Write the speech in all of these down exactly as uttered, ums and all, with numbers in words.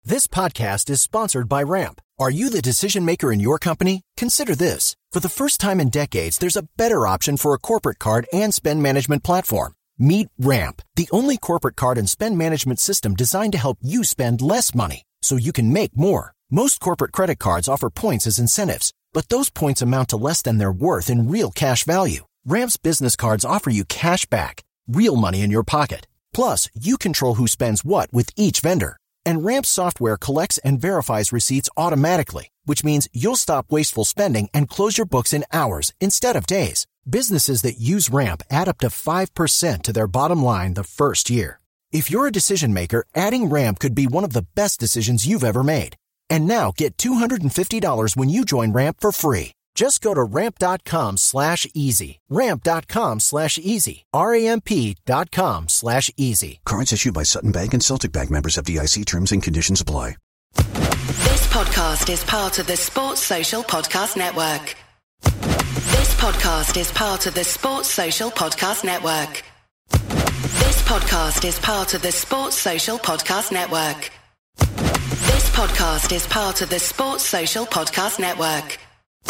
This podcast is sponsored by Ramp. Are you the decision maker in your company? Consider this. For the first time in decades, there's a better option for a corporate card and spend management platform. Meet Ramp, the only corporate card and spend management system designed to help you spend less money so you can make more. Most corporate credit cards offer points as incentives, but those points amount to less than their worth in real cash value. Ramp's business cards offer you cash back, real money in your pocket. Plus, you control who spends what with each vendor. And Ramp's software collects and verifies receipts automatically, which means you'll stop wasteful spending and close your books in hours instead of days. Businesses that use Ramp add up to five percent to their bottom line the first year. If you're a decision maker, adding Ramp could be one of the best decisions you've ever made. And now get two hundred fifty dollars when you join Ramp for free. Just go to ramp.com slash easy. Ramp.com slash easy. R-A-M-P dot com slash easy. Cards issued by Sutton Bank and Celtic Bank, members, F D I C. Terms and conditions apply. This podcast is part of the Sports Social Podcast Network. This podcast is part of the Sports Social Podcast Network. This podcast is part of the Sports Social Podcast Network. This podcast is part of the Sports Social Podcast Network.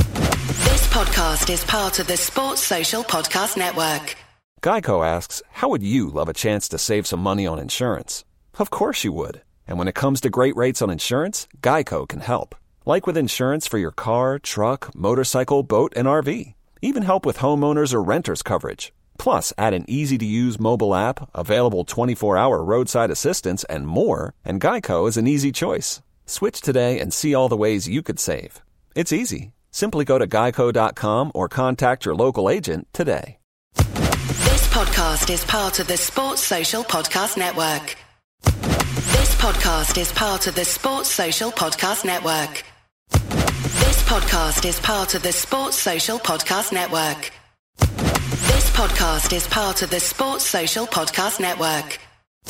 This podcast is part of the Sports Social Podcast Network. Geico asks, how would you love a chance to save some money on insurance? Of course you would. And when it comes to great rates on insurance, Geico can help. Like with insurance for your car, truck, motorcycle, boat, and R V. Even help with homeowners or renters coverage. Plus, add an easy-to-use mobile app, available twenty-four hour roadside assistance, and more, and Geico is an easy choice. Switch today and see all the ways you could save. It's easy. Simply go to geico dot com or contact your local agent today. This podcast is part of the Sports Social Podcast Network. This podcast is part of the Sports Social Podcast Network. This podcast is part of the Sports Social Podcast Network. This podcast is part of the Sports Social Podcast Network.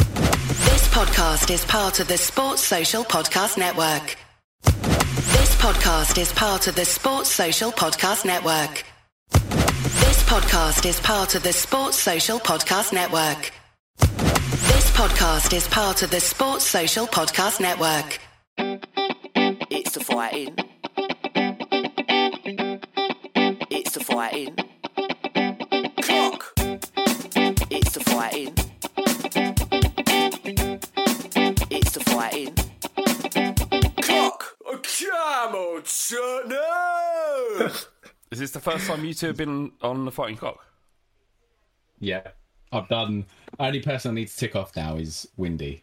This podcast is part of the Sports Social Podcast Network. This podcast is part of the Sports Social Podcast Network. This podcast is part of the Sports Social Podcast Network. This podcast is part of the Sports Social Podcast Network. It's the fighting. It's the fighting. Clock. It's the fighting. It's the fighting. Clock. Come on, son. No. Is this the first time you two have been on the Fighting Cock? Yeah. I've done... Only person I need to tick off now is Windy.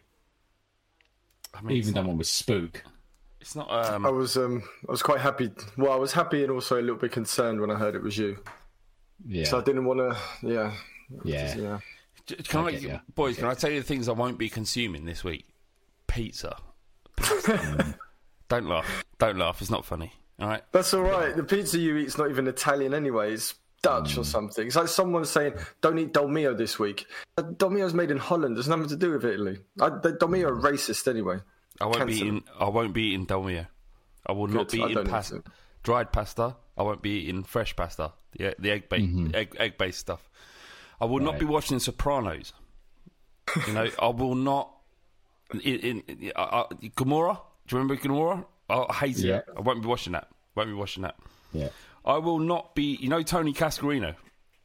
I mean, Even done one with Spook. It's not... Um... I was um, I was quite happy. Well, I was happy and also a little bit concerned when I heard it was you. Yeah. So I didn't want to... Yeah. Yeah. Just, yeah. Can I, I get boys, can I tell you the things I won't be consuming this week? Pizza. Pizza. Don't laugh. Don't laugh. It's not funny. All right? That's all right. The pizza you eat's not even Italian anyway. It's Dutch mm. or something. It's like someone saying, don't eat Dolmio this week. Dolmio's made in Holland. There's nothing to do with Italy. I, Dolmio are racist anyway. I won't Cancel. be eating. I won't be eating Dolmio. I will Good. not be I eating don't pasta, eat it. dried pasta. I won't be eating fresh pasta. The the egg based Mm-hmm. egg egg based stuff. I will not Right. be watching Sopranos. You know, I will not. In, in, in uh, uh, Gomorrah. Do you remember Gomorrah? I hate Yeah. it. I won't be watching that. Won't be watching that. Yeah. I will not be. You know, Tony Cascarino.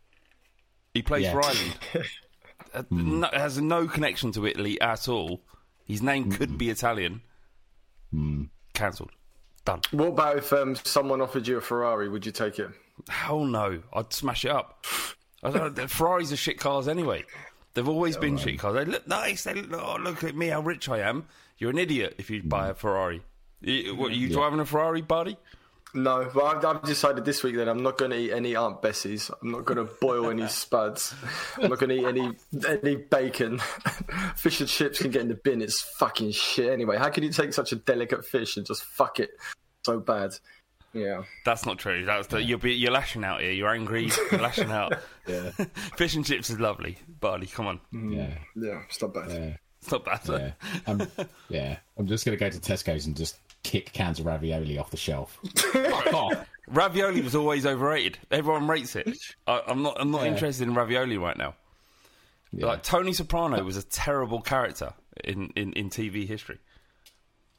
He plays Yeah. for Ireland. Uh, no, has no connection to Italy at all. His name could be Italian. Cancelled. Done. What about if um, someone offered you a Ferrari? Would you take it? Hell no. I'd smash it up. I don't know, Ferraris are shit cars anyway. They've always been shit cars. They look nice. They look, oh, look at me, how rich I am. You're an idiot if you buy a Ferrari. You, what, are you Yeah. driving a Ferrari, buddy? No, but I've, I've decided this week that I'm not going to eat any Aunt Bessie's. I'm not going to boil any spuds. I'm not going to eat any any bacon. Fish and chips can get in the bin. It's fucking shit anyway. How can you take such a delicate fish and just fuck it so bad? Yeah. That's not true. That's the, you're, be, you're lashing out here. You're angry. You're lashing out. Yeah. Fish and chips is lovely. Buddy, come on. Yeah. Yeah, it's not bad. Yeah. It's not bad. Yeah. I'm, yeah. I'm just going to go to Tesco's and just kick cans of ravioli off the shelf. Fuck off. Ravioli was always overrated. Everyone rates it. I, I'm not. I'm not Yeah. interested in ravioli right now. Yeah. Like Tony Soprano was a terrible character in, in, in T V history.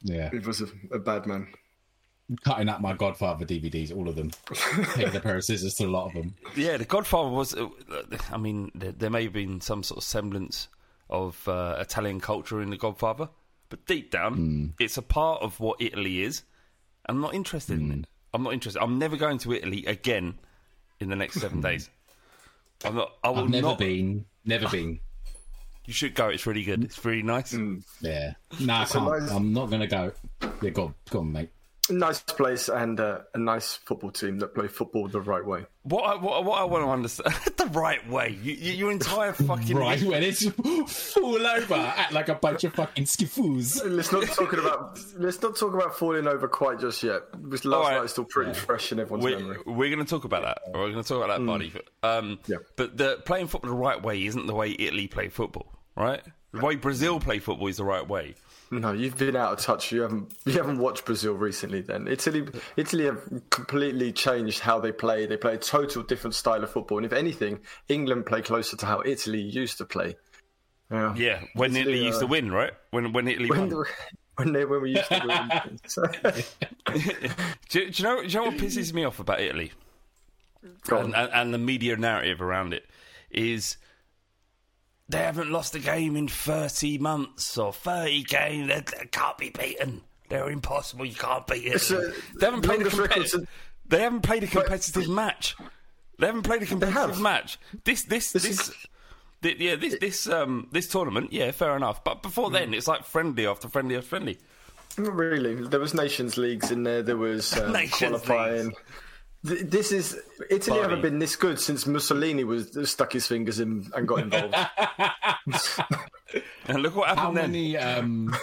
Yeah. He was a, a bad man. Cutting up my Godfather D V Ds, all of them. Taking a pair of scissors to a lot of them. Yeah, The Godfather was... Uh, I mean, there, there may have been some sort of semblance of uh, Italian culture in The Godfather, but deep down, mm. it's a part of what Italy is. I'm not interested mm. in it. I'm not interested. I'm never going to Italy again in the next seven days. I'm not. I will I've never not... been. Never been. You should go. It's really good. It's really nice. Mm. Yeah. No, I can't. Nice... I'm not going to go. Yeah, go on, go on, mate. Nice place and uh, a nice football team that play football the right way. What I, what, what I want to understand... the right way. You, you, your entire fucking... right when it's fall over, act like a bunch of fucking skifoos. Let's not talk about let's not talk about falling over quite just yet. Because last right. night's still pretty yeah. fresh in everyone's we're, memory. We're going to talk about that. We're going to talk about that, mm. buddy. Um, yeah. But the playing football the right way isn't the way Italy play football, right? The way Brazil play football is the right way. No, you've been out of touch. You haven't you haven't watched Brazil recently then. Italy Italy have completely changed how they play. They play a total different style of football. And if anything, England play closer to how Italy used to play. Yeah, yeah when Italy, Italy used uh, to win, right? When when Italy when won. The, when, they, when we used to win. do, do, you know, do you know what pisses me off about Italy? And, and, and the media narrative around it is... They haven't lost a game in thirty months or thirty games. They, they can't be beaten. They're impossible. You can't beat it. A, they haven't played a competitive. They haven't played a competitive but, match. They haven't played a competitive match. This, this, this, this, is, this yeah, this, this, um, this tournament. Yeah, fair enough. But before then, mm. it's like friendly after friendly after friendly. Not really. There was Nations Leagues in there. There was um, qualifying. Leagues. This is Italy Bobby. haven't been this good since Mussolini was stuck his fingers in and got involved. And look what happened how then. Many, um,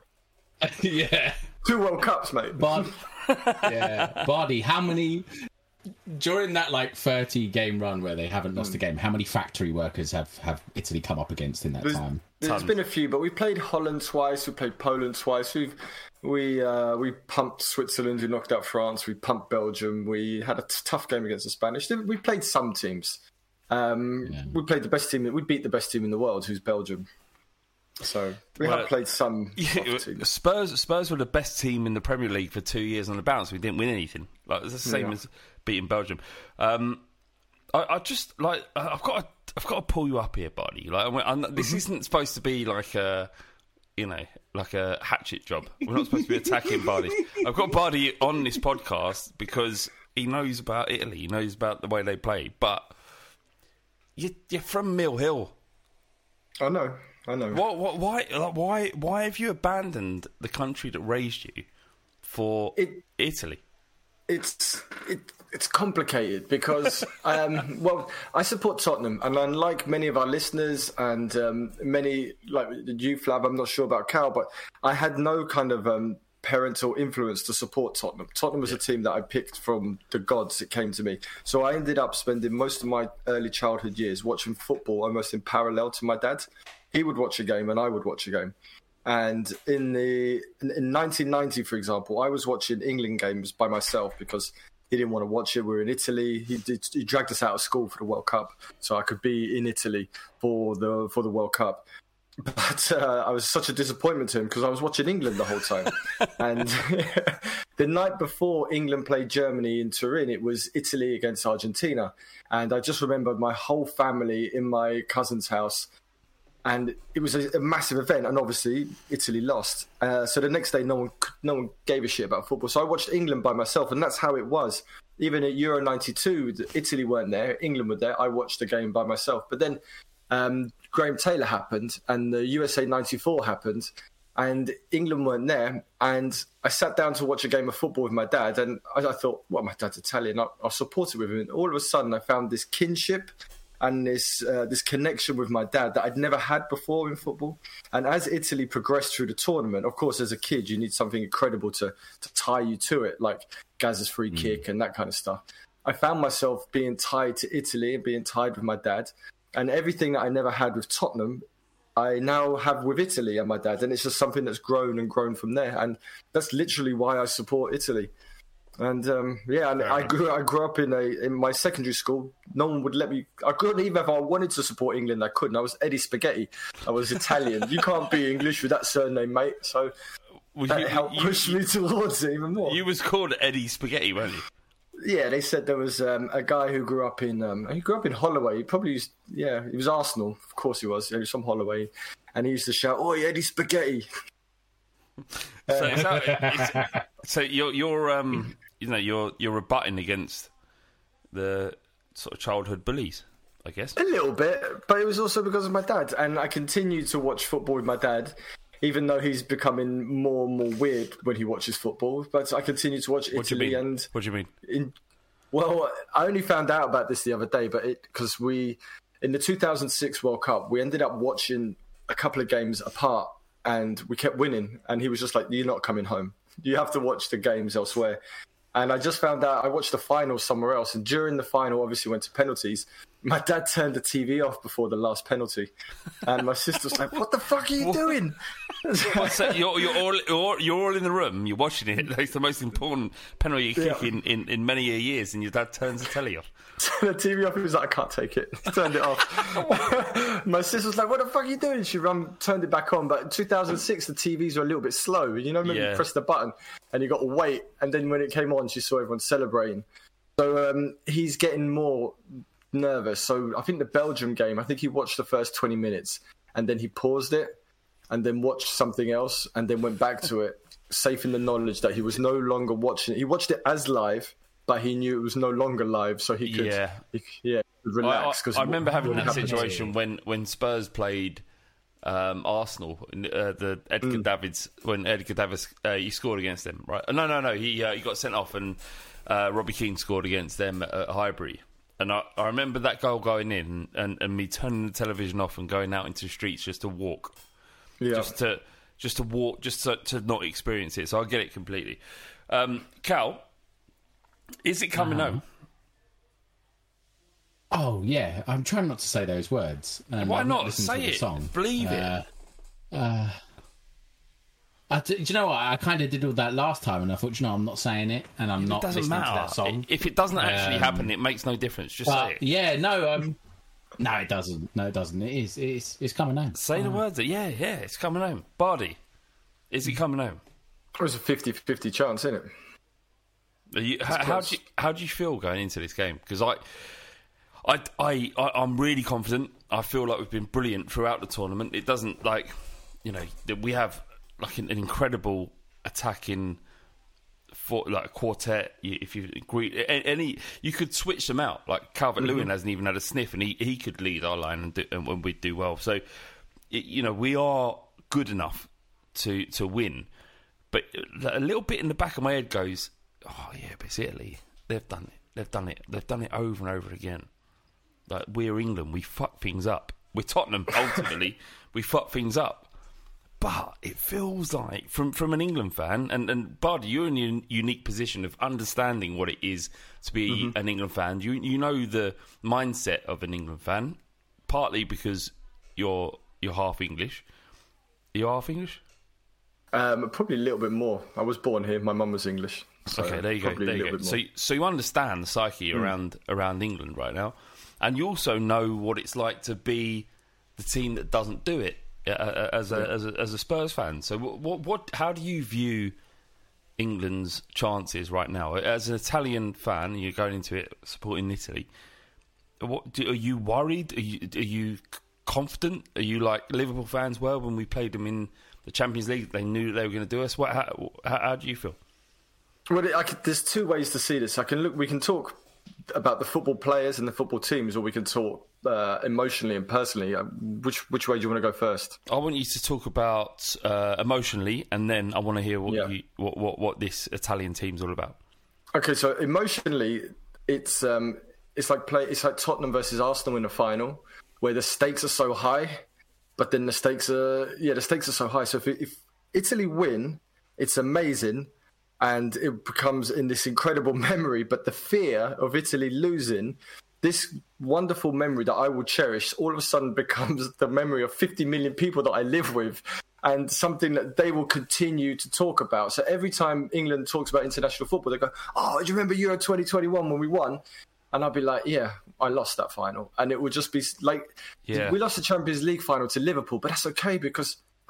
yeah, two World Cups, mate. Bard, yeah, Bardi. How many during that like thirty game run where they haven't lost mm. a game? How many factory workers have, have Italy come up against in that there's, time? There's Tons. been a few, but we played Holland twice. We played Poland twice. We've We uh, we pumped Switzerland, who knocked out France. We pumped Belgium. We had a t- tough game against the Spanish. We played some teams. Um, yeah. We played the best team. We beat the best team in the world, who's Belgium. So we well, have played some yeah, teams. Spurs Spurs were the best team in the Premier League for two years on the bounce. We didn't win anything. Like it's the same yeah. as beating Belgium. Um, I, I just like I've got to, I've got to pull you up here, buddy. Like I'm, I'm, this mm-hmm. isn't supposed to be like a. You know, like a hatchet job. We're not supposed to be attacking Bardi. I've got Bardi on this podcast because he knows about Italy. He knows about the way they play. But you're, you're from Mill Hill. I know. I know. What, what, why, like, why, why have you abandoned the country that raised you for it, Italy? It's it, it's complicated because, um, well, I support Tottenham, and unlike many of our listeners and um, many, like you, Flav, I'm not sure about Cal, but I had no kind of um, parental influence to support Tottenham. Tottenham was yeah. a team that I picked from the gods. It came to me. So I ended up spending most of my early childhood years watching football almost in parallel to my dad. He would watch a game and I would watch a game. And in the in nineteen ninety, for example, I was watching England games by myself because he didn't want to watch it. We were in Italy. He, did, he dragged us out of school for the World Cup, so I could be in Italy for the for the World Cup. But uh, I was such a disappointment to him because I was watching England the whole time. And the night before England played Germany in Turin, it was Italy against Argentina. And I just remembered my whole family in my cousin's house. And it was a, a massive event, and obviously Italy lost. Uh, so the next day, no one no one gave a shit about football. So I watched England by myself, and that's how it was. Even at Euro ninety-two, Italy weren't there, England were there. I watched the game by myself. But then um, Graham Taylor happened, and the U S A ninety-four happened, and England weren't there. And I sat down to watch a game of football with my dad, and I, I thought, well, my dad's Italian, I'll, I'll support it with him. And all of a sudden, I found this kinship and this uh, this connection with my dad that I'd never had before in football. And as Italy progressed through the tournament, of course, as a kid, you need something incredible to, to tie you to it, like Gazza's free mm. kick and that kind of stuff. I found myself being tied to Italy and being tied with my dad. And everything that I never had with Tottenham, I now have with Italy and my dad. And it's just something that's grown and grown from there. And that's literally why I support Italy. And um, yeah, and I grew I grew up in a in my secondary school. No one would let me. I couldn't even if I wanted to support England. I couldn't. I was Eddie Spaghetti. I was Italian. You can't be English with that surname, mate. So Was that you- helped you- push you- me towards it even more. You was called Eddie Spaghetti, weren't you? Yeah, they said there was um, a guy who grew up in um, he grew up in Holloway. He probably used, yeah, he was Arsenal. Of course he was. He was from Holloway, and he used to shout, "Oi, Eddie Spaghetti!" So, is that, it's, so you're you're um you know you're you're rebutting against the sort of childhood bullies, I guess. A little bit, but it was also because of my dad, and I continued to watch football with my dad, even though he's becoming more and more weird when he watches football. But I continue to watch What do you Italy, mean? and What do you mean? in, well, I only found out about this the other day, but because we in the two thousand six World Cup, we ended up watching a couple of games apart, and we kept winning. And he was just like, "You're not coming home. You have to watch the games elsewhere." And I just found out I watched the final somewhere else. And during the final, obviously went to penalties. My dad turned the T V off before the last penalty, and my sister was like, "What the fuck are you doing?" What, so you're you're all, you're you're all in the room. You're watching it. It's the most important penalty kick Yeah. in, in, in many a years, and your dad turns the telly off. Turned the T V off. He was like, "I can't take it." He turned it off. My sister was like, "What the fuck are you doing?" She run, turned it back on. But in two thousand six, the T Vs were a little bit slow. You know, when Yeah. you press the button and you got to wait, and then when it came on, she saw everyone celebrating. So um, he's getting more nervous. So I think the Belgium game, I think he watched the first twenty minutes and then he paused it and then watched something else and then went back to it, safe in the knowledge that he was no longer watching it. He watched it as live, but he knew it was no longer live, so he could, Yeah. he, yeah, could relax. I, 'cause I, I remember having what that happened- situation when, when Spurs played um, Arsenal. Uh, the Edgar Mm. Davids when Edgar Davids uh, he scored against them, right? No, no, no. He uh, he got sent off, and uh, Robbie Keane scored against them at, at Highbury. And I, I remember that goal going in, and, and me turning the television off and going out into the streets just to walk, Yeah. just to just to walk, just to, to not experience it. So I get it completely. Um, Cal, is it coming Uh-huh. home? Oh yeah, I'm trying not to say those words. And Why I'm not? listening Say to the it. Song. Believe it. Uh, uh, I d- do you know what? I kind of did all that last time, and I thought, you know, I'm not saying it, and I'm It not doesn't listening matter. to that song. If it doesn't actually Um, happen, it makes no difference. Just But say it. yeah, no, um, no, it doesn't. No, it doesn't. It is. It's. It's coming home. Say the words. Yeah, yeah, it's coming home. Bardi, is it coming home? It was a fifty-fifty chance, isn't it? Are you, how, how do you how do you feel going into this game? Because I, I, I, I, I'm really confident. I feel like we've been brilliant throughout the tournament. It doesn't like, you know, that we have like an, an incredible attacking, for like a quartet. You- If you agree, a- any you could switch them out. Like Calvert-Lewin hasn't even had a sniff, and he, he could lead our line and, do, and, and we'd do well. So, it, you know, we are good enough to to win. But a little bit in the back of my head goes, oh yeah, but it's Italy. They've done it. They've done it. They've done it over and over again. Like, we're England. We fuck things up. We're Tottenham. Ultimately, we fuck things up. But it feels like, from from an England fan, and and Bardi, you're in a unique position of understanding what it is to be Mm-hmm. an England fan. You you know the mindset of an England fan, partly because you're you're half English. You're half English. Um, probably a little bit more. I was born here. My mum was English. So Okay, there you go. probably There a you little go. bit So, more. so you understand the psyche around around England right now, and you also know what it's like to be the team that doesn't do it uh, uh, as a, as a as a Spurs fan. So, what, what what how do you view England's chances right now as an Italian fan? You're going into it supporting Italy. What do, are you worried? Are you are you confident? Are you like Liverpool fans were when we played them in the Champions League? They knew they were going to do us. What? How, how, how do you feel? Well, I could, there's two ways to see this. I can look. We can talk about the football players and the football teams, or we can talk uh, emotionally and personally. Uh, Which which way do you want to go first? I want you to talk about uh, emotionally, and then I want to hear what, Yeah. you, what what what this Italian team's all about. Okay, so emotionally, it's um, it's like play. It's like Tottenham versus Arsenal in the final, where the stakes are so high, but then the stakes are yeah, the stakes are so high. So if, if Italy win, it's amazing, and it becomes in this incredible memory. But the fear of Italy losing, this wonderful memory that I will cherish, all of a sudden becomes the memory of fifty million people that I live with, and something that they will continue to talk about. So every time England talks about international football, they go, "Oh, do you remember Euro twenty twenty-one when we won?" And I'll be like, "Yeah, I lost that final." And it would just be like, Yeah. we lost the Champions League final to Liverpool, but that's okay because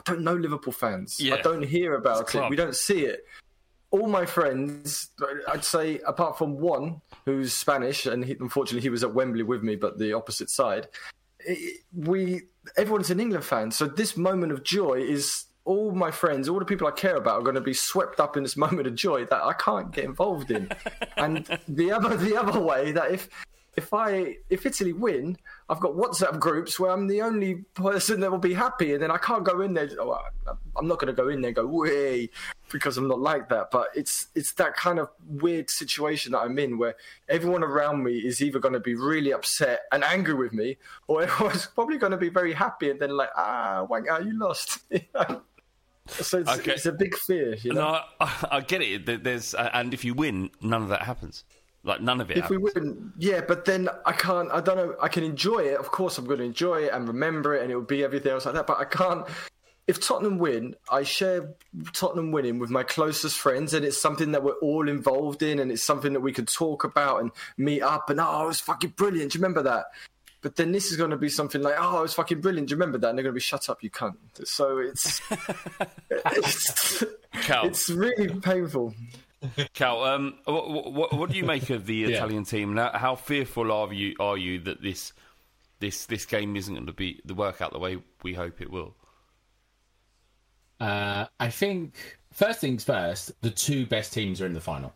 I don't know Liverpool fans. Yeah. I don't hear about it. We don't see it. All my friends, I'd say, apart from one who's Spanish, and he, unfortunately he was at Wembley with me, but the opposite side, it, we everyone's an England fan. So this moment of joy is all my friends, all the people I care about are going to be swept up in this moment of joy that I can't get involved in. And the other the other way, that if if I if Italy win, I've got WhatsApp groups where I'm the only person that will be happy, and then I can't go in there. Oh, I'm not going to go in there and go way because I'm not like that. But it's it's that kind of weird situation that I'm in where everyone around me is either going to be really upset and angry with me, or everyone's probably going to be very happy and then like, ah, wanker, you lost. So it's, Okay. it's a big fear. You know? No, I, I get it. There's uh, and if you win, none of that happens. Like none of it. If happens. we win, yeah, but then I can't. I don't know. I can enjoy it. Of course, I'm going to enjoy it and remember it, and it will be everything else like that. But I can't. If Tottenham win, I share Tottenham winning with my closest friends, and it's something that we're all involved in, and it's something that we can talk about and meet up. And oh, it was fucking brilliant. Do you remember that? But then this is going to be something like, oh, it was fucking brilliant. Do you remember that? And they're going to be, shut up, you cunt. So it's it's, Cal. it's really painful. Cal, um, what, what, what do you make of the Yeah. Italian team? Now, how fearful are you? Are you that this this this game isn't going to be the work out the way we hope it will? Uh, I think first things first, the two best teams are in the final.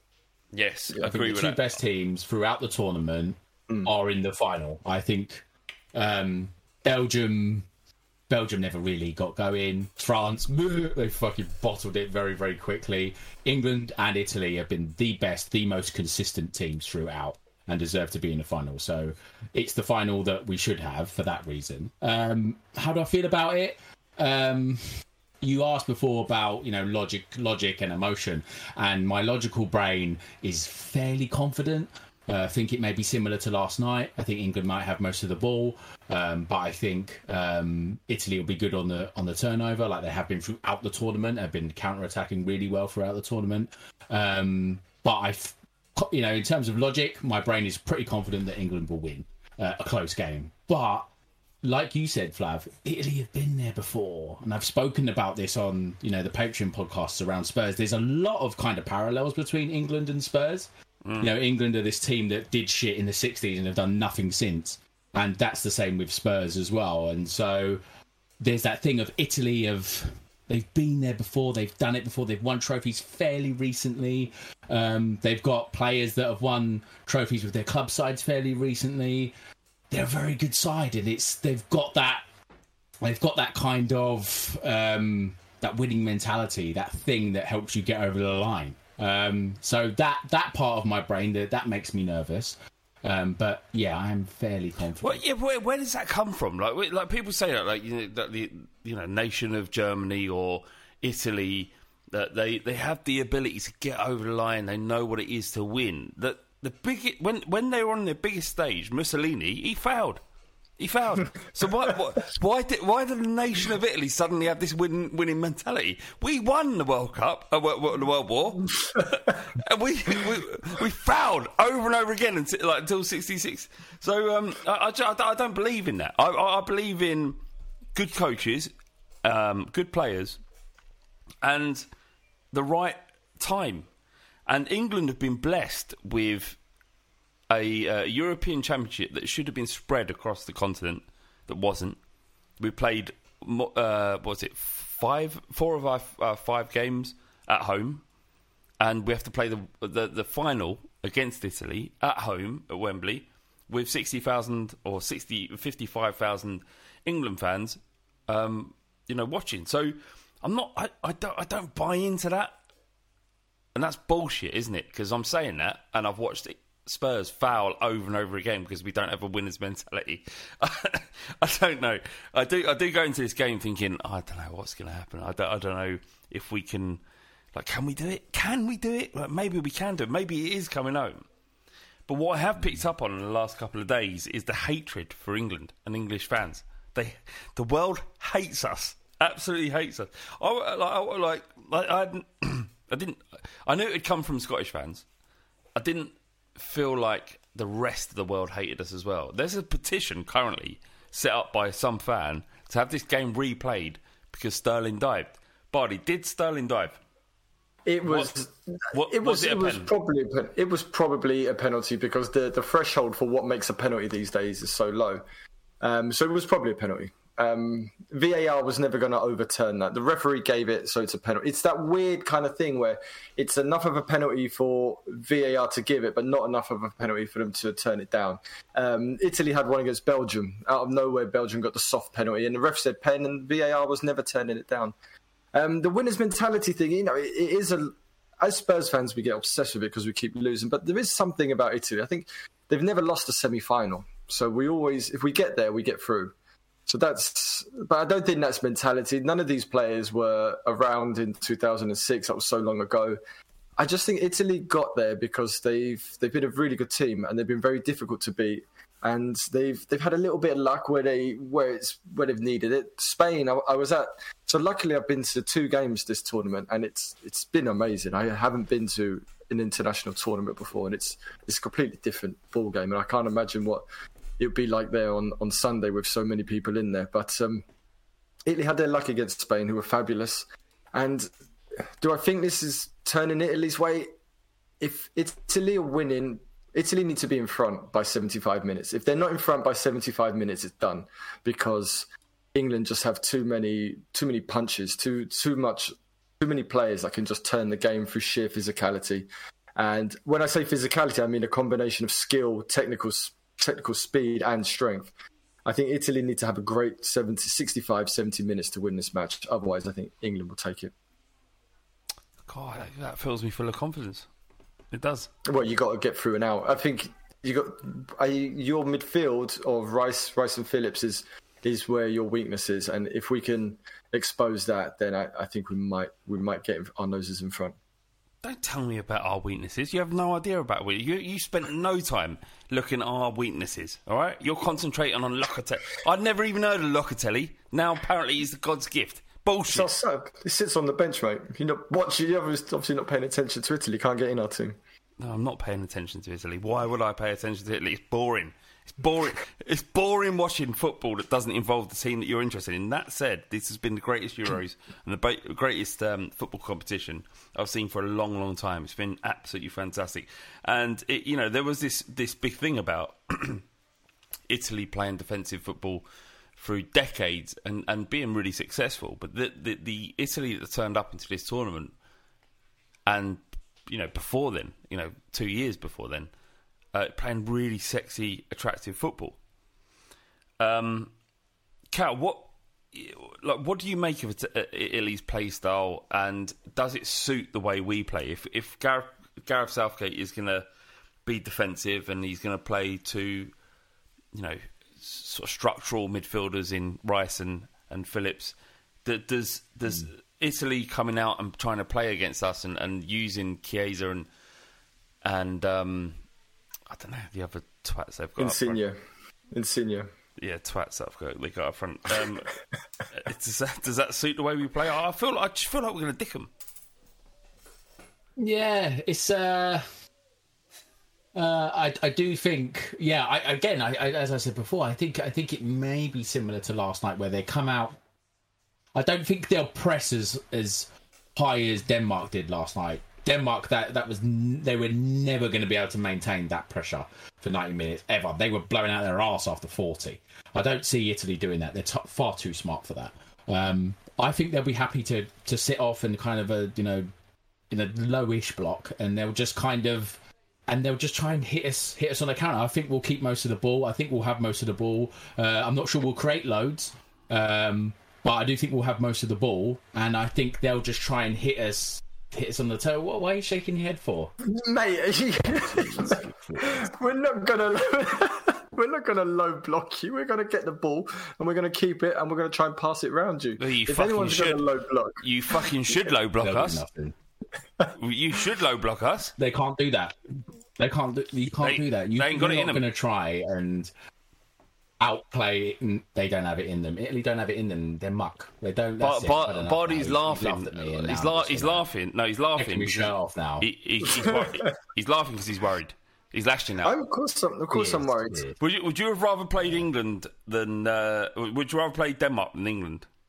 Yes, I think agree the with two that. best teams throughout the tournament Mm. are in the final. I think um, Belgium, Belgium never really got going. France, they fucking bottled it very, very quickly. England and Italy have been the best, the most consistent teams throughout, and deserve to be in the final. So it's the final that we should have for that reason. Um, how do I feel about it? Um, you asked before about, you know, logic, logic and emotion, and my logical brain is fairly confident. Uh, I think it may be similar to last night. I think England might have most of the ball, um, but I think um, Italy will be good on the on the turnover, like they have been throughout the tournament. Have been counter-attacking really well throughout the tournament. Um, but I, you know, in terms of logic, my brain is pretty confident that England will win uh, a close game. But like you said, Flav, Italy have been there before, and I've spoken about this on, you know, the Patreon podcasts around Spurs. There's a lot of kind of parallels between England and Spurs. Mm. You know, England are this team that did shit in the sixties and have done nothing since, and that's the same with Spurs as well. And so there's that thing of Italy of they've been there before, they've done it before, they've won trophies fairly recently. Um, they've got players that have won trophies with their club sides fairly recently. They're a very good side, and it's they've got that they've got that kind of um, that winning mentality, that thing that helps you get over the line. Um, so that that part of my brain that that makes me nervous. Um, but yeah, I am fairly confident. Well, yeah, where, where does that come from? Like, we- like people say that, like you know, that the you know nation of Germany or Italy, that they, they have the ability to get over the line. They know what it is to win. That the big when when they were on their biggest stage, Mussolini he failed. He failed. So why why why did why did the nation of Italy suddenly have this win, winning mentality? We won the World Cup, uh, w- the World War, and we, we we failed over and over again until like until sixty-six. So um, I, I, I don't believe in that. I, I believe in good coaches, um, good players, and the right time. And England have been blessed with a uh, European Championship that should have been spread across the continent, that wasn't. We played, uh, what was it, five, four of our uh, five games at home, and we have to play the, the the final against Italy at home at Wembley with sixty thousand or sixty, fifty-five thousand England fans, um, you know, watching. So I'm not, I, I don't, I don't buy into that, and that's bullshit, isn't it? Because I'm saying that, and I've watched it. Spurs foul over and over again because we don't have a winner's mentality. I don't know. I do. I do go into this game thinking, oh, I don't know what's going to happen. I don't. I don't know if we can. Like, can we do it? Can we do it? Like, maybe we can do it. Maybe it is coming home. But what I have picked up on in the last couple of days is the hatred for England and English fans. They, the world hates us. Absolutely hates us. I like. I, like, like I, hadn't, I didn't. I knew it had come from Scottish fans. I didn't feel like the rest of the world hated us as well. There's a petition currently set up by some fan to have this game replayed because Sterling dived. Bardi, did Sterling dive? It was. What, what, it was. was it, it was probably. A, it was probably a penalty because the the threshold for what makes a penalty these days is so low. Um, so it was probably a penalty. Um, V A R was never going to overturn that. The referee gave it, so it's a penalty. It's that weird kind of thing where it's enough of a penalty for V A R to give it, but not enough of a penalty for them to turn it down. Um, Italy had one against Belgium. Out of nowhere, Belgium got the soft penalty, and the ref said pen, and V A R was never turning it down. Um, the winner's mentality thing, you know, it, it is a. As Spurs fans, we get obsessed with it because we keep losing, but there is something about Italy. I think they've never lost a semi-final, so we always, if we get there, we get through. So that's, but I don't think that's mentality. None of these players were around in two thousand six. That was so long ago. I just think Italy got there because they've they've been a really good team and they've been very difficult to beat. And they've they've had a little bit of luck where they where it's where they've needed it. Spain, I, I was at. So luckily, I've been to two games this tournament, and it's it's been amazing. I haven't been to an international tournament before, and it's it's a completely different ball game. And I can't imagine what it would be like there on, on Sunday with so many people in there. But um, Italy had their luck against Spain, who were fabulous. And do I think this is turning Italy's way? If Italy are winning, Italy need to be in front by seventy-five minutes. If they're not in front by seventy-five minutes, it's done, because England just have too many too many punches, too too much, too many players that can just turn the game through sheer physicality. And when I say physicality, I mean a combination of skill, technical technical speed and strength. I think Italy need to have a great seventy, sixty-five, seventy minutes to win this match. Otherwise, I think England will take it. God, that, that fills me full of confidence. It does. Well, you got to get through and out. I think you got I, your midfield of Rice, Rice and Phillips is is where your weakness is, and if we can expose that, then I, I think we might we might get our noses in front. Don't tell me about our weaknesses. You have no idea about it. You you spent no time looking at our weaknesses, all right? You're concentrating on Locatelli. I'd never even heard of Locatelli. Now, apparently, he's the God's gift. Bullshit. It's our sub. He sits on the bench, mate. You're not watching. You're obviously not paying attention to Italy. Can't get in our team. No, I'm not paying attention to Italy. Why would I pay attention to Italy? It's boring. It's boring. It's boring watching football that doesn't involve the team that you're interested in. That said, this has been the greatest Euros and the ba- greatest um, football competition I've seen for a long, long time. It's been absolutely fantastic. And it, you know, there was this this big thing about Italy playing defensive football through decades and, and being really successful. But the, the the Italy that turned up into this tournament, and you know, before then, you know, two years before then. Uh, playing really sexy, attractive football. Um, Cal, what like what do you make of it, uh, Italy's play style, and does it suit the way we play? If if Gareth, Gareth Southgate is going to be defensive and he's going to play to, you know, sort of structural midfielders in Rice and, and Phillips, does does mm. Italy coming out and trying to play against us and, and using Chiesa and and um, I don't know, the other twats they've got Insigne. up front. Insigne. Yeah, twats that got, they got up front. Um, does, that, does that suit the way we play? I feel I just feel like we're going to dick them. Yeah, it's... Uh, uh, I I do think... Yeah, I, again, I, I, as I said before, I think I think it may be similar to last night where they come out... I don't think they'll press as, as high as Denmark did last night. Denmark, that that was they were never going to be able to maintain that pressure for ninety minutes ever. They were blowing out their arse after forty. I don't see Italy doing that. They're t- far too smart for that. Um, I think they'll be happy to to sit off in kind of a you know in a lowish block, and they'll just kind of and they'll just try and hit us hit us on the counter. I think we'll keep most of the ball. I think we'll have most of the ball. Uh, I'm not sure we'll create loads, um, but I do think we'll have most of the ball, and I think they'll just try and hit us. Hit us on the toe. What? Why are you shaking your head for, mate? You... we're not gonna, we're not gonna low block you. We're gonna get the ball and we're gonna keep it and we're gonna try and pass it round you. Well, you if anyone's should. gonna low block, you fucking should low block us. You should low block us. They can't do that. They can't. Do, you can't they, do that. You, they ain't got you're it not in going to try and outplay. They don't have it in them. Italy don't have it in them. They're muck. They don't. But but Bardi's laughing. He's, la- he's laughing. No, he's laughing. Taking his shirt off now. He, he, he's, he's laughing because he's worried. He's lashing out. I'm, of course, I'm, of course, I'm worried. Would you, would you have rather played England than? Uh, would you rather play Denmark than England?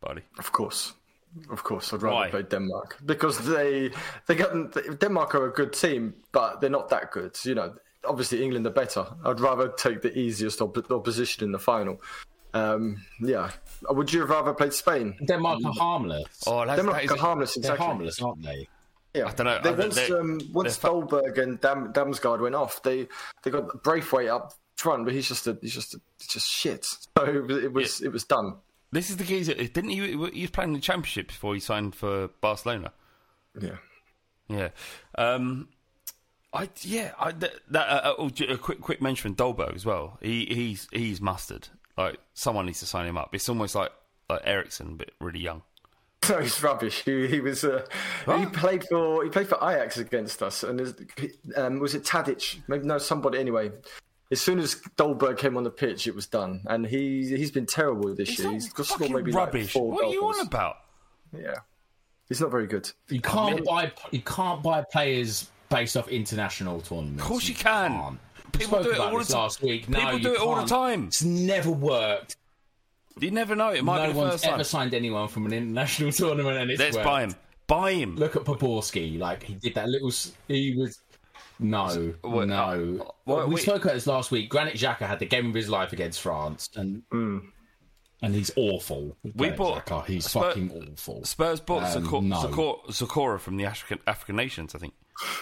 buddy? Of course. Of course, I'd rather Why? play Denmark because they they got Denmark are a good team, but they're not that good. You know, obviously England are better. I'd rather take the easiest op- opposition in the final. Um, yeah, would you have rather played Spain? Denmark are harmless. Oh, that's, Denmark that is are harmless, They're exactly. harmless, aren't they? Yeah, I don't know. They, I- once they- um, once they're fu- Dolberg and Dam- Damsgaard went off, they they got Braithwaite up front, but he's just a, he's just a, he's just shit. So it was it was, Yeah. it was done. This is the geezer. Didn't he? He was playing in the Championship before he signed for Barcelona. Yeah. Yeah. Um, I yeah. I, that, that uh, uh, a quick quick mention of Dolberg as well. He he's he's mustard. Like someone needs to sign him up. It's almost like like Ericsson, but really young. No, he's rubbish. He, he was uh, he played for he played for Ajax against us, and his, um, was it Tadic? Maybe no, somebody anyway. As soon as Dolberg came on the pitch, it was done, and he he's been terrible this He's year. not He's got fucking scored maybe rubbish. Like four What are you goals. on about? Yeah, he's not very good. You can't buy you can't buy players based off international tournaments. Of course you can. can't. People We do spoke it about all this the time. last week. No, People you do it all the can't. time. It's never worked. You never know. It might no be the one's first ever time. signed anyone from an international tournament, and it's Let's worked. buy him. Buy him. Look at Poborski. Like he did that little. s- He was. No, What- no. uh, what- we wait. spoke about this last week. Granit Xhaka had the game of his life against France, and and he's awful. We Granit bought- Xhaka, he's Spur- fucking awful. Spurs bought Um, Zakor- no. Zakor- Zakora from the African, African nations, I think.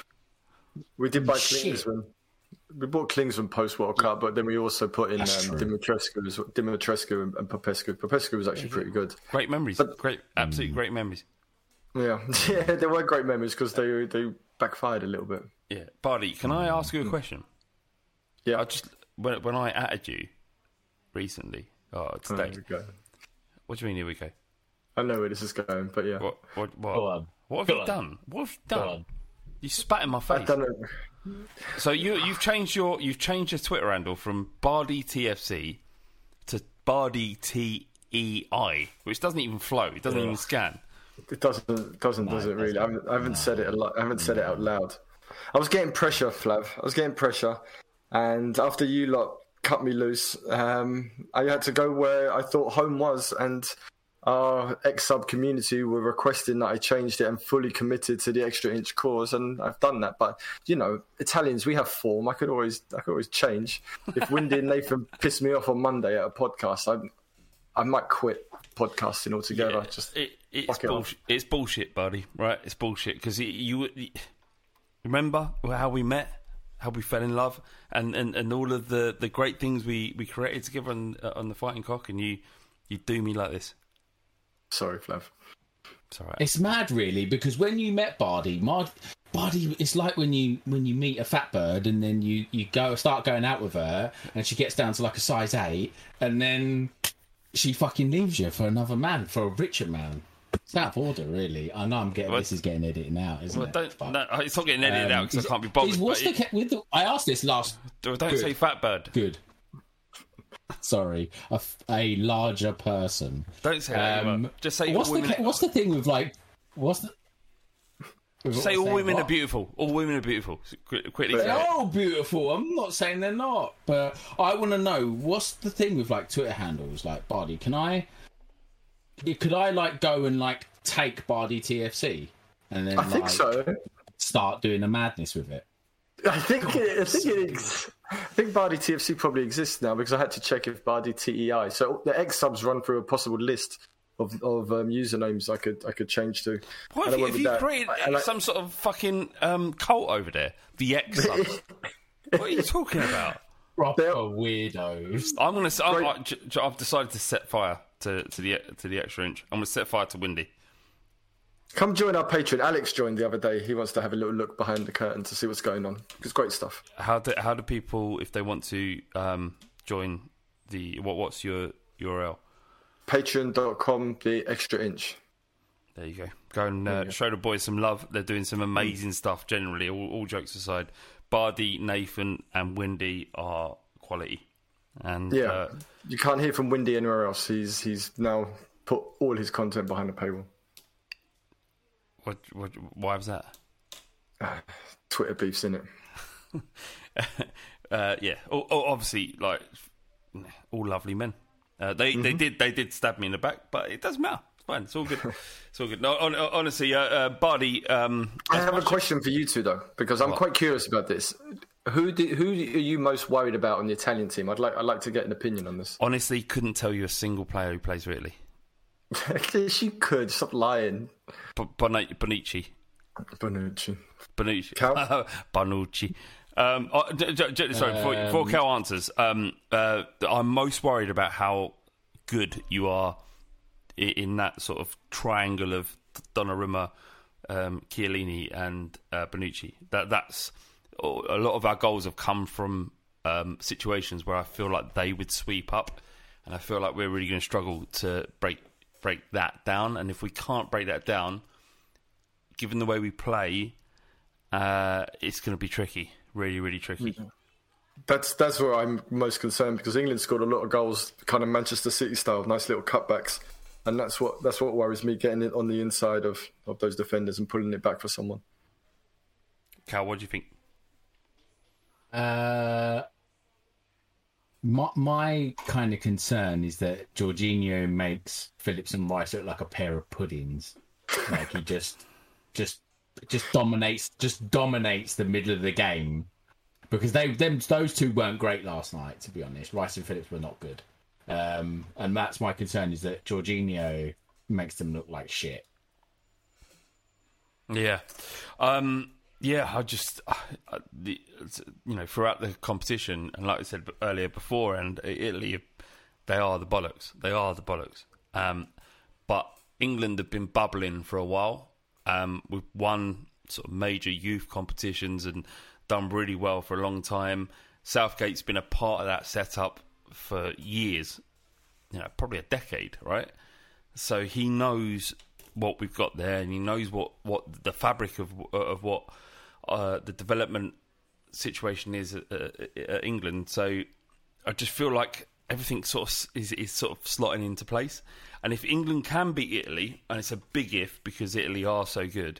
We did buy Shit. Klinsmann. We bought Klinsmann post World Cup, but then we also put in um, That's true. Dimitrescu, as well- Dimitrescu and, and Popescu. Popescu was actually pretty good. Great memories. But- great, absolutely great memories. Yeah, yeah, there were great memories because they they backfired a little bit. Yeah, Bardi, can I ask you a question? Yeah, I just when, when I added you recently, oh, Here today. we go. What do you mean? Here we go. I know where this is going, but yeah, What? What? What? Go on. What have Go you on. done? What have you Go done? on. You spat in my I face. don't know. So you you've changed your you've changed your Twitter handle from Bardi T F C to Bardi T E I, which doesn't even flow. It doesn't even scan. It doesn't doesn't does it really? I haven't, I haven't said it a lot. I haven't said it out loud. I was getting pressure, Flav. I was getting pressure, and after you lot cut me loose, um, I had to go where I thought home was, and our ex-sub community were requesting that I changed it and fully committed to the extra inch cause, and I've done that. But you know, Italians, we have form. I could always, I could always change. If Windy and Nathan pissed me off on Monday at a podcast, I, I might quit podcasting altogether. Yeah, Just it, it's fuck it off. bullshit. It's bullshit, buddy. Right? It's bullshit because you, you remember how we met, how we fell in love, and, and, and all of the, the great things we, we created together on uh, on the Fighting Cock, and you you do me like this. Sorry, Flav. It's all right. It's mad, really, because when you met Bardi, Mard, Bardi, it's like when you when you meet a fat bird and then you, you go start going out with her and she gets down to like a size eight and then she fucking leaves you for another man, for a richer man. It's out of order, really. I know I'm getting What? this is getting edited out, isn't Well, it? don't, Fuck. no, it's not getting edited Um, out because is- I can't be bothered. is- what's but the, it- ca- with the, I asked this last. don't good. say fat bird. Good. Sorry, a, f- a larger person. Don't say that. Um, Emma. Just say what's all the women. ca- what's the thing with like what's the say all say women what? are beautiful. All women are beautiful. Qu- Quickly say They're it. all beautiful. I'm not saying they're not, but I want to know what's the thing with like Twitter handles, like Bardi. Can I? Could I like go and like take Bardi T F C and then I think like, so. start doing a madness with it? I think it, I think it, ex- I think Bardi T F C probably exists now because I had to check if Bardi T E I. So the ex subs run through a possible list of, of um, usernames I could I could change to. What And have I you, went have with you that. created And I- some sort of fucking um, cult over there? The X subs. What are you talking about? Proper They're- weirdos. I'm gonna. I, Great. I, j- j- I've decided to set fire to, to the to the extra inch. I'm gonna set fire to Windy. Come join our Patreon. Alex joined the other day. He wants to have a little look behind the curtain to see what's going on. It's great stuff. How do how do people, if they want to um, join the what? What's your U R L? Patreon dot com, the extra inch. There you go. Go and uh, show the boys some love. They're doing some Mm. amazing stuff. Generally, all, all jokes aside, Bardi, Nathan, and Windy are quality. And Yeah, uh, you can't hear from Windy anywhere else. He's he's now put all his content behind the paywall. what, what? Why was that? Twitter beefs in it. uh, yeah, oh, oh, obviously, like all lovely men. Uh, they Mm-hmm. they did they did stab me in the back, but it doesn't matter. fine. It's all good. It's all good. No, on, honestly, uh, uh, Bardi. Um, I have a question for you two though, because I'm What? quite curious about this. Who do, who are you most worried about on the Italian team? I'd like I'd like to get an opinion on this. honestly, couldn't tell you a single player who plays for Italy. Yes, you could. Stop lying. B- Bon- Bonucci. Bonucci. Bonucci. Cal? Bonucci. Um, oh, j- j- j- sorry, before, Um, before Cal answers, um, uh, I'm most worried about how good you are in, in that sort of triangle of Donnarumma, um, Chiellini, and uh, Bonucci. That that's a lot of our goals have come from um, situations where I feel like they would sweep up, and I feel like we're really going to struggle to break break that down. And if we can't break that down, given the way we play, uh, it's going to be tricky. Really, really tricky. That's that's where I'm most concerned, because England scored a lot of goals, kind of Manchester City style, nice little cutbacks, and that's what that's what worries me, getting it on the inside of, of those defenders and pulling it back for someone. Cal, what do you think? Uh, my my kind of concern is that Jorginho makes Phillips and Rice look like a pair of puddings. Like he just, just, just dominates, just dominates the middle of the game. Because they, them, those two weren't great last night, to be honest. Rice and Phillips were not good, um, and that's my concern, is that Jorginho makes them look like shit. Yeah, um, yeah. I just, uh, the, you know, throughout the competition, and like I said earlier before, and Italy, they are the bollocks. They are the bollocks. Um, but England have been bubbling for a while. Um, we've won sort of major youth competitions and done really well for a long time. Southgate's been a part of that setup for years, you know, probably a decade, right? So he knows what we've got there, and he knows what, what the fabric of of what uh, the development situation is at, at England. So I just feel like everything sort of is, is sort of slotting into place. And if England can beat Italy, and it's a big if because Italy are so good,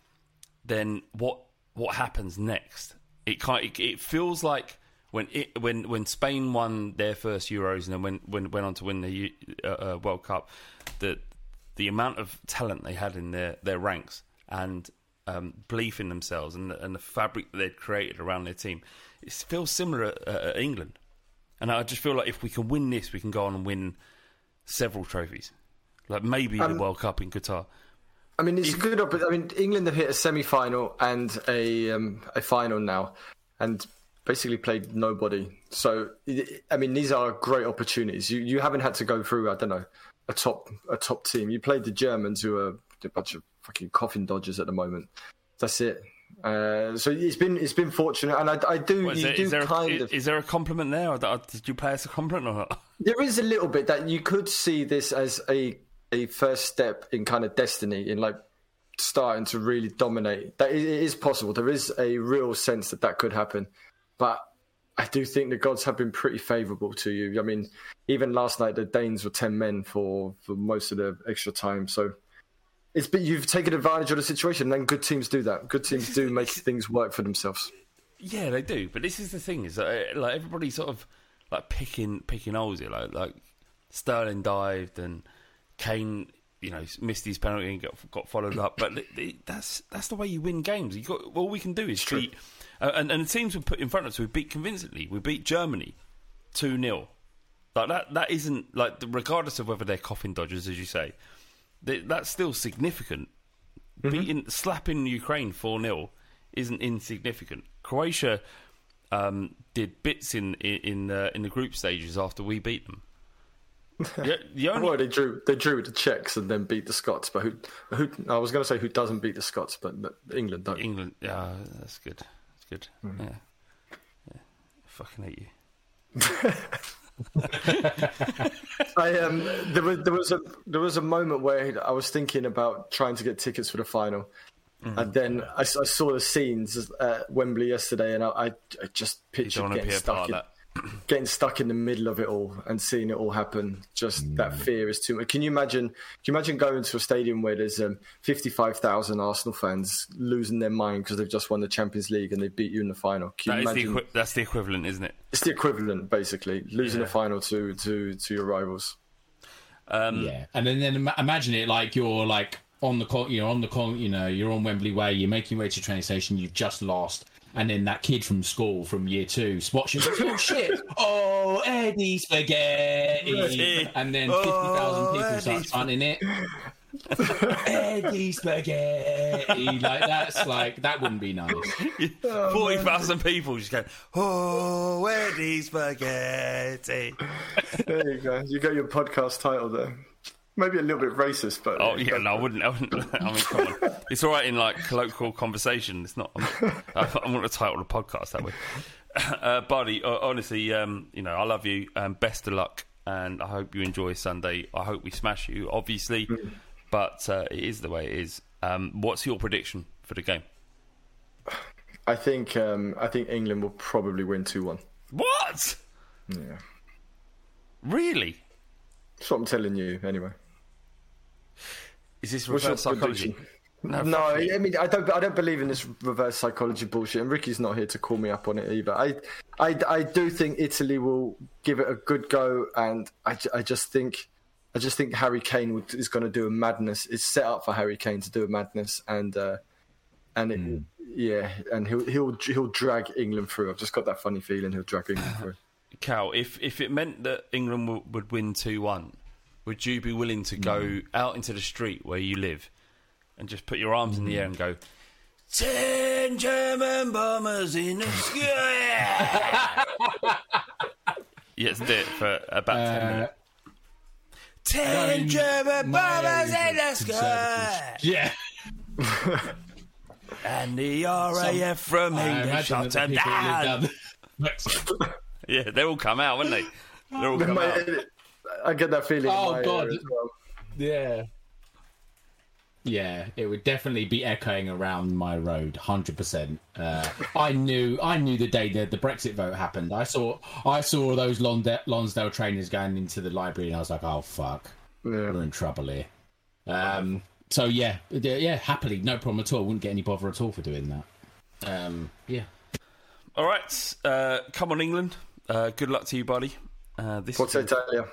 then what what happens next? It kind it, it feels like when it when when Spain won their first Euros and then went went, went on to win the uh, uh, World Cup, that the amount of talent they had in their, their ranks and um, belief in themselves and the, and the fabric that they'd created around their team, it feels similar at, uh, at England. And I just feel like if we can win this, we can go on and win several trophies, like maybe Um, the World Cup in Qatar. I mean, it's a good. Op- I mean, England have hit a semi-final and a um, a final now, and basically played nobody. So, I mean, these are great opportunities. You you haven't had to go through, I don't know, a top a top team. You played the Germans, who are a bunch of fucking coffin dodgers at the moment. That's it. Uh, so it's been it's been fortunate, and I, I do What, is you there, do is there kind a, of. is there a compliment there? Or did you play us a compliment or not? There is a little bit that you could see this as a a first step in kind of destiny, in like starting to really dominate. That it is possible. There is a real sense that that could happen, but I do think the gods have been pretty favourable to you. I mean, even last night the Danes were ten men for, for most of the extra time. So it's been, you've taken advantage of the situation, and good teams do that. Good teams do make things work for themselves. Yeah, they do. But this is the thing: is that, uh, like everybody sort of like picking picking holes here. Like like Sterling dived and Kane, you know, missed his penalty and got got followed up. But the, the, that's that's the way you win games. You got all we can do is beat, uh, and and the teams we put in front of us, we beat convincingly. We beat Germany two nil. Like that that isn't like, regardless of whether they're coffin dodgers, as you say, they, that's still significant. Mm-hmm. Beating slapping Ukraine four nil isn't insignificant. Croatia um, did bits in in in the, in the group stages after we beat them. The, the only... Well, they drew they drew with the Czechs and then beat the Scots. But who who I was going to say who doesn't beat the Scots, but England don't. England, yeah, that's good. That's good. Mm. Yeah. yeah, I fucking hate you. I um there was there was a there was a moment where I was thinking about trying to get tickets for the final, mm. and then I, I saw the scenes at Wembley yesterday, and I, I, I just pictured getting stuck in, getting stuck in the middle of it all and seeing it all happen. Just mm. that fear is too much. Can you imagine? Can you imagine going to a stadium where there's um, fifty-five thousand Arsenal fans losing their mind because they've just won the Champions League and they beat you in the final? Can that you is imagine? the equi- that's the equivalent, isn't it? It's the equivalent, basically, losing yeah. the final to, to, to your rivals. Um, yeah, and then then ima- imagine it like you're like on the con- you're on the con- you know you're on Wembley Way, you're making your way to the train station, you've just lost, and then that kid from school from year two spots you, oh shit, oh Eddie Spaghetti, and then fifty thousand people Eddie start chanting it. Eddie Spaghetti, like that's like that wouldn't be nice. Forty thousand people just going, oh, Eddie Spaghetti. There you go. You got your podcast title there. Maybe a little bit racist, but Oh yeah, no, I wouldn't. I, wouldn't, I mean, come on. It's all right in like colloquial conversation. It's not. I'm, not, I'm not to title the podcast that way. Uh, Bardi, uh, honestly, um, you know, I love you. Um, best of luck, and I hope you enjoy Sunday. I hope we smash you, obviously, mm. but uh, it is the way it is. Um, what's your prediction for the game? I think um, I think England will probably win two one. What? Yeah. Really? That's what I'm telling you, anyway. Is this reverse psychology? No, no I mean I don't. I don't believe in this reverse psychology bullshit. And Ricky's not here to call me up on it either. I, I, I do think Italy will give it a good go, and I, I just think, I just think Harry Kane is going to do a madness. It's set up for Harry Kane to do a madness, and uh, and it, mm. yeah, and he'll he'll he'll drag England through. I've just got that funny feeling he'll drag England through. Cal, if if it meant that England w- would win two one, would you be willing to go mm. out into the street where you live and just put your arms mm. in the air and go, ten German bombers in the sky? Yes, do it for about uh, ten minutes. Ten um, German bombers in the sky! Yeah. And the R A F from England shot them down. Yeah, they all come out, wouldn't they? They all come my, out. I get that feeling. Oh in my God! as well. Yeah, yeah. It would definitely be echoing around my road, hundred uh, percent. I knew, I knew the day that the Brexit vote happened. I saw, I saw those Londe- Lonsdale trainers going into the library, and I was like, "Oh fuck, yeah. We're in trouble here." Um, so yeah, yeah, happily, no problem at all. Wouldn't get any bother at all for doing that. Um, yeah. All right, uh, come on, England. Uh, good luck to you, buddy. Uh, this Forza is... Italia.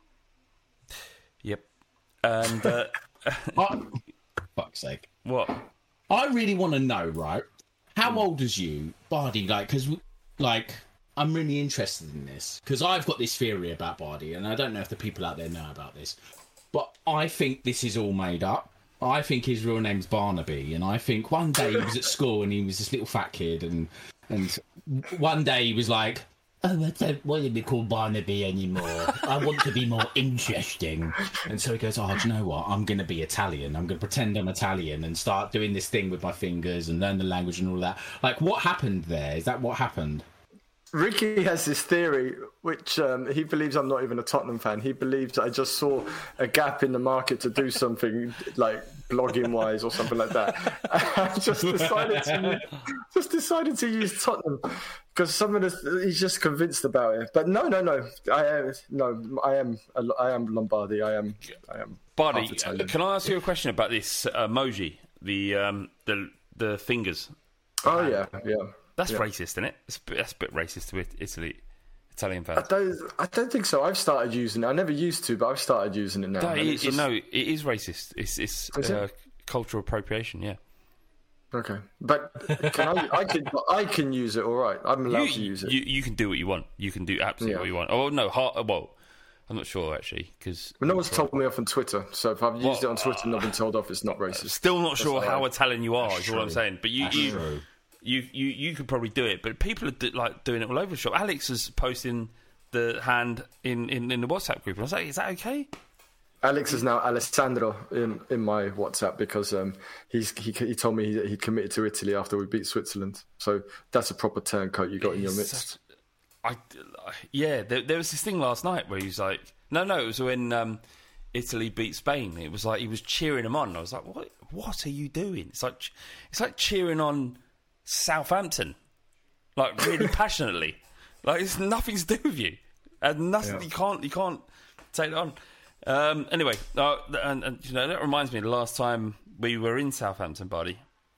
Yep. And uh... oh, fuck's sake. What? I really want to know, right? How old is you, Bardi? Like, because, like, I'm really interested in this because I've got this theory about Bardi, and I don't know if the people out there know about this, but I think this is all made up. I think his real name's Barnaby, and I think one day he was at school and he was this little fat kid, and and one day he was like, "Oh, I don't want to be called Barnaby anymore. I want to be more interesting." And so he goes, "Oh, do you know what? I'm going to be Italian. I'm going to pretend I'm Italian and start doing this thing with my fingers and learn the language and all that." Like, what happened there? Is that what happened? Ricky has this theory, which um, he believes I'm not even a Tottenham fan. He believes I just saw a gap in the market to do something like blogging-wise or something like that. I just decided to just decided to use Tottenham because some of the he's just convinced about it. But no, no, no, I am no, I am I am Lombardi. I am I am. Bardi, can I ask you a question about this emoji? The um, the the fingers. Oh yeah, yeah. That's yeah. racist, isn't it? That's, that's a bit racist to Italy, Italian fans. I don't, I don't think so. I've started using it. I never used to, but I've started using it now. No, it, just... no it is racist. It's, it's uh, it? cultural appropriation, yeah. Okay. But can I, I, can, I can use it, all right. I'm allowed you, to use it. You, you can do what you want. You can do absolutely yeah. what you want. Oh, no, hard, well... I'm not sure, actually, because... Well, no one's told me off on Twitter, so if I've used well, it on Twitter and not been told off, it's not racist. Still not That's sure how I... Italian you are, That's is true. all I'm saying. But you, you, you, you, you could probably do it, but people are do, like doing it all over the shop. Alex is posting the hand in, in, in the WhatsApp group, and I was like, is that okay? Alex is now Alessandro in, in my WhatsApp because um, he's he, he told me he, he committed to Italy after we beat Switzerland. So that's a proper turncoat you got in your midst. Such, I, yeah, there, there was this thing last night where he was like... No, no, it was when um, Italy beat Spain. It was like he was cheering them on. I was like, "What? What are you doing?" It's like it's like cheering on Southampton, like really passionately. Like it's nothing to do with you, and nothing. Yeah. You can't you can't take it on. Um, anyway, uh, and, and you know that reminds me of the last time we were in Southampton, buddy.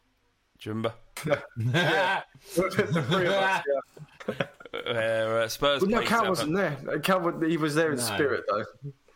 Do you remember? Yeah. The three of us, yeah. Where uh, Spurs. Well, no, Cal wasn't there. Cal, he was there in no. spirit, though.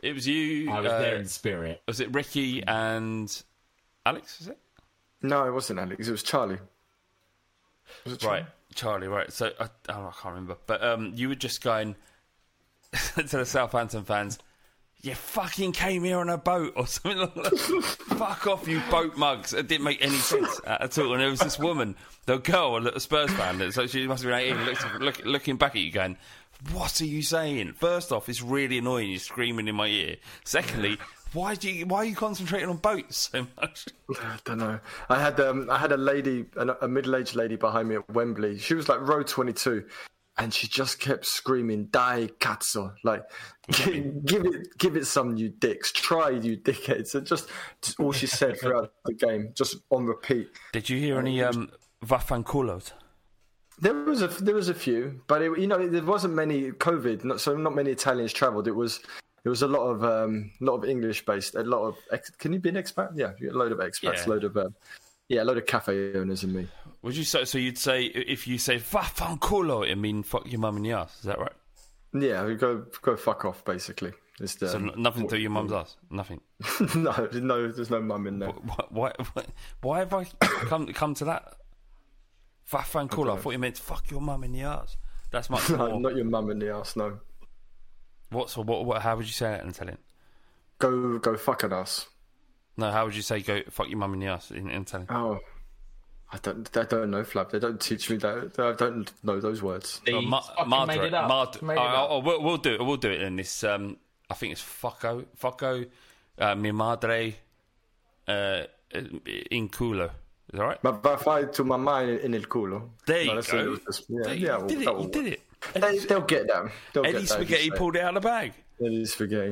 It was you. I was uh, there in spirit. Was it Ricky and Alex? Was it? No, it wasn't Alex. It was Charlie. Was it Charlie? Right, Charlie. Right. So I, oh, I can't remember, but um, you were just going to the Southampton fans. You fucking came here on a boat or something like that. Fuck off, you boat mugs. It didn't make any sense at all. And there was this woman, the girl, a Spurs fan, so she must have been eighteen, look, look, looking back at you going, what are you saying? First off, it's really annoying. You're screaming in my ear. Secondly, why do you why are you concentrating on boats so much? I don't know. I had um, I had a lady, a, a middle-aged lady behind me at Wembley. She was like row twenty-two. And she just kept screaming, "Dai cazzo!" Like, give, give it, give it some, you dicks. Try, you dickheads. And just, just all she said throughout the game, just on repeat. Did you hear any um, vaffanculos? There was a there was a few, but it, you know there wasn't many COVID, not, so not many Italians travelled. It was it was a lot of um, lot of English based, a lot of. Ex, can you be an expat? Yeah, a load of expats, Yeah. load of um, yeah, a load of cafe owners and me. Would you say, so you'd say, if you say vaffanculo, it mean fuck your mum in the ass, is that right? Yeah, we go go fuck off basically. It's the, So n- nothing to your mum's ass? Nothing? no, no, there's no mum in there. Why, why, why have I come come to that? Vaffanculo, I, I thought you meant fuck your mum in the ass. That's much No, more. not your mum in the ass. No, What's, what, what, how would you say that in Italian? go go fuck an ass. No, how would you say go fuck your mum in the ass in, in Italian? Oh, I don't, I don't know, Flab. They don't teach me that. I don't know those words. He Oh, ma- fucking madre- made it up. madre- Made it oh, up. oh, we'll, we'll do it. We'll do it in this. Um, I think it's fucco, fucco, uh, mi madre, uh, in culo. Is that right? Ma va fai tu mamma in, in il culo. There you No, that's go. what it was. Yeah, There you yeah, go. well, did it. that You will did work. it. They, they'll get that. They'll Eddie get that, Spaghetti you say. pulled it out of the bag. Eddie Spaghetti.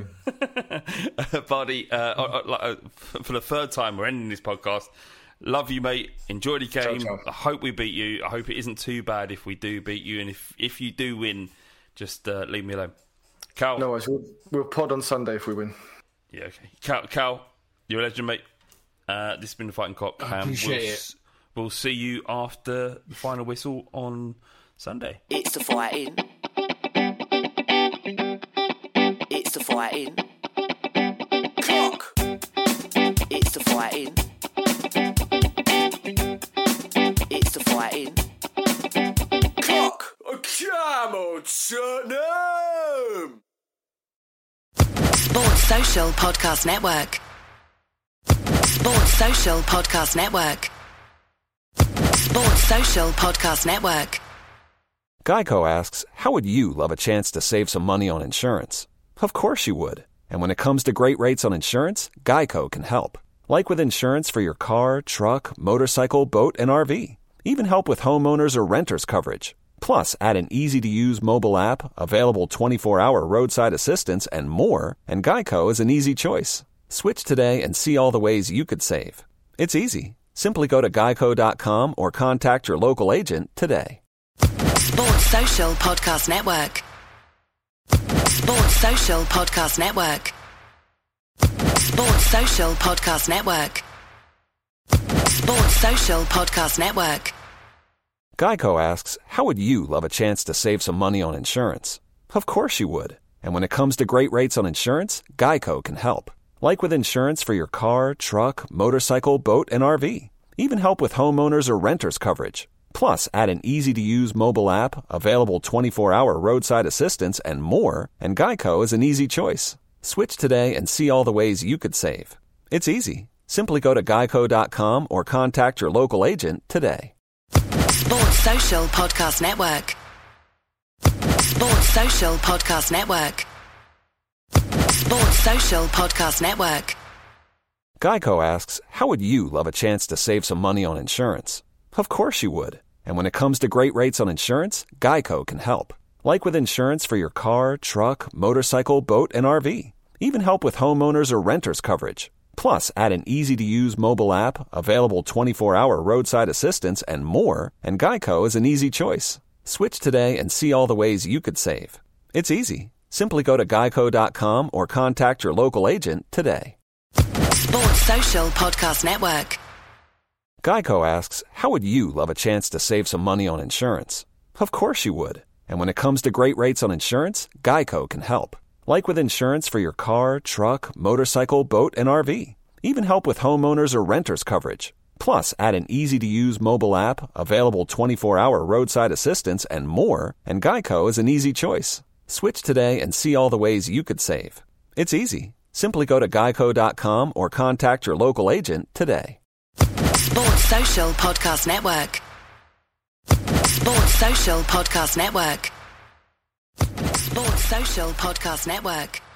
Buddy, uh, uh, uh, uh, for the third time, we're ending this podcast. Love you, mate. Enjoy the game. Ciao, ciao. I hope we beat you. I hope it isn't too bad if we do beat you. And if, if you do win, just uh, leave me alone. Cal. No worries. We'll, we'll pod on Sunday if we win. Yeah, okay. Cal, Cal you're a legend, mate. Uh, this has been the Fighting Cock. I and appreciate we'll, it. s- we'll see you after the final whistle on Sunday. It's the fighting. It's the fighting. Clock. It's the fighting. It's the fighting. Clock. Come on, Tottenham. Sports Social Podcast Network. Sports Social Podcast Network. Sports Social Podcast Network. Geico asks, how would you love a chance to save some money on insurance? Of course you would. And when it comes to great rates on insurance, Geico can help. Like with insurance for your car, truck, motorcycle, boat, and R V. Even help with homeowners or renters coverage. Plus, add an easy-to-use mobile app, available twenty-four hour roadside assistance, and more, and Geico is an easy choice. Switch today and see all the ways you could save. It's easy. Simply go to geico dot com or contact your local agent today. Sports Social Podcast Network. Sports Social Podcast Network. Sports Social Podcast Network. Sports Social Podcast Network. Geico asks, how would you love a chance to save some money on insurance? Of course you would. And when it comes to great rates on insurance, Geico can help. Like with insurance for your car, truck, motorcycle, boat, and R V. Even help with homeowners or renters coverage. Plus, add an easy-to-use mobile app, available twenty-four hour roadside assistance, and more, and Geico is an easy choice. Switch today and see all the ways you could save. It's easy. Simply go to geico dot com or contact your local agent today. Sports Social Podcast Network. Sports Social Podcast Network. Sports Social Podcast Network. Geico asks, how would you love a chance to save some money on insurance? Of course you would. And when it comes to great rates on insurance, Geico can help. Like with insurance for your car, truck, motorcycle, boat, and R V. Even help with homeowners or renters coverage. Plus, add an easy-to-use mobile app, available twenty-four hour roadside assistance, and more, and Geico is an easy choice. Switch today and see all the ways you could save. It's easy. Simply go to geico dot com or contact your local agent today. Sports Social Podcast Network. Geico asks, how would you love a chance to save some money on insurance? Of course you would. And when it comes to great rates on insurance, Geico can help. Like with insurance for your car, truck, motorcycle, boat, and R V. Even help with homeowners or renters coverage. Plus, add an easy-to-use mobile app, available twenty-four hour roadside assistance, and more, and Geico is an easy choice. Switch today and see all the ways you could save. It's easy. Simply go to geico dot com or contact your local agent today. Sports Social Podcast Network. Sports Social Podcast Network. Sports Social Podcast Network.